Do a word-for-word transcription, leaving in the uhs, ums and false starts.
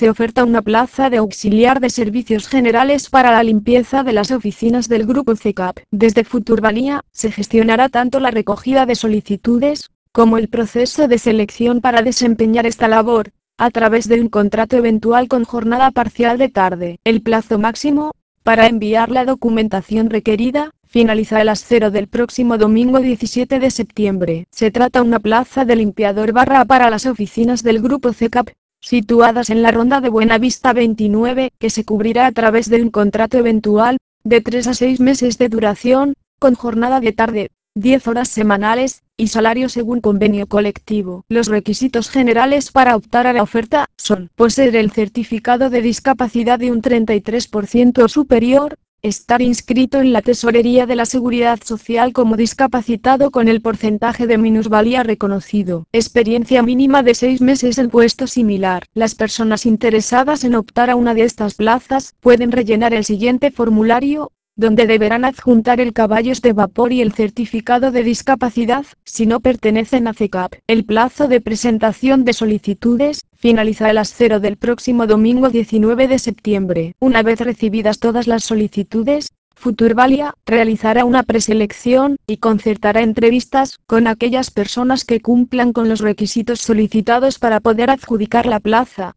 Se oferta una plaza de auxiliar de servicios generales para la limpieza de las oficinas del Grupo C E C A P. Desde Futurvalía, se gestionará tanto la recogida de solicitudes, como el proceso de selección para desempeñar esta labor, a través de un contrato eventual con jornada parcial de tarde. El plazo máximo, para enviar la documentación requerida, finaliza a las cero del próximo domingo diecisiete de septiembre. Se trata de una plaza de limpiador barra para las oficinas del Grupo C E C A P, situadas en la Ronda de Buenavista veintinueve, que se cubrirá a través de un contrato eventual, de tres a seis meses de duración, con jornada de tarde, diez horas semanales, y salario según convenio colectivo. Los requisitos generales para optar a la oferta son: poseer el certificado de discapacidad de un treinta y tres por ciento o superior, estar inscrito en la Tesorería de la Seguridad Social como discapacitado con el porcentaje de minusvalía reconocido, experiencia mínima de seis meses en puesto similar. Las personas interesadas en optar a una de estas plazas pueden rellenar el siguiente formulario, donde deberán adjuntar el caballos de vapor y el certificado de discapacidad, si no pertenecen a C E C A P. El plazo de presentación de solicitudes finaliza a las cero del próximo domingo diecinueve de septiembre. Una vez recibidas todas las solicitudes, Futurvalía realizará una preselección y concertará entrevistas con aquellas personas que cumplan con los requisitos solicitados para poder adjudicar la plaza.